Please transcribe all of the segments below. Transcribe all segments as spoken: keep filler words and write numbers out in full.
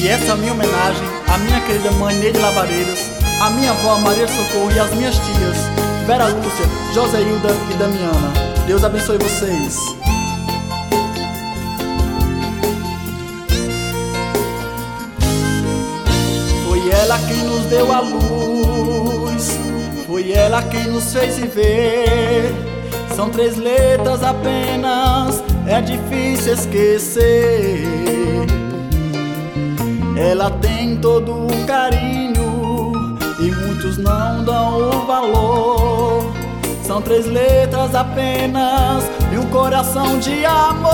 E essa é a minha homenagem à minha querida mãe Neide Lavareiras, à minha avó Maria Socorro e às minhas tias Vera Lúcia, Joséilda e Damiana. Deus abençoe vocês. Foi ela quem nos deu a luz, foi ela quem nos fez viver. São três letras apenas, é difícil esquecer. Ela tem todo o carinho e muitos não dão o valor. São três letras apenas e um coração de amor.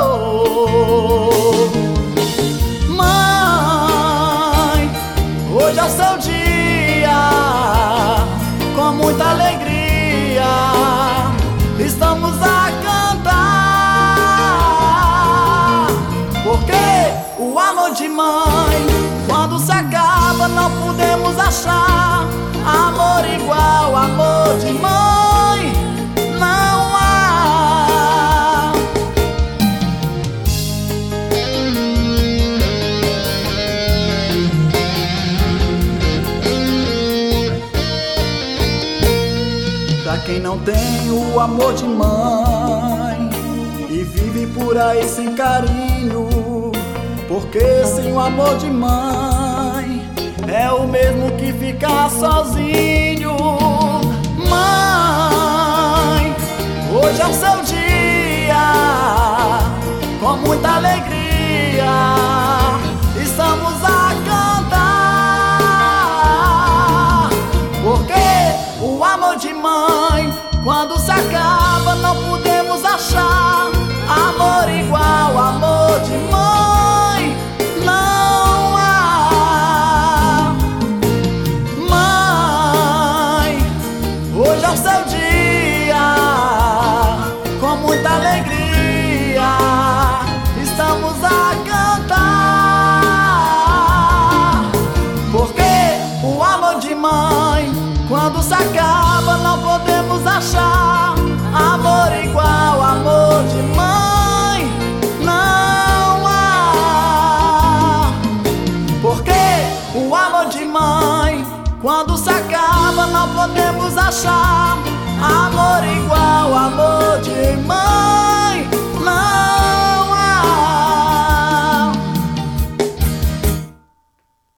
Mãe, hoje é o seu dia, com muita alegria estamos a cantar, porque o amor de mãe, quando se acaba, não podemos achar amor igual, amor de mãe, não há. Pra quem não tem o amor de mãe e vive por aí sem carinho, porque sem o amor de mãe é o mesmo que ficar sozinho. Mãe, hoje é o seu dia, com muita alegria estamos a cantar, porque o amor de mãe, quando se acaba, não podemos achar amor igual, amor de mãe não há. Mãe, hoje é o seu dia, com muita alegria estamos a cantar, porque o amor de mãe, quando se acaba, não podemos achar amor igual, amor de mãe não há. Porque o amor de mãe, quando se acaba, não podemos achar amor igual, amor de mãe.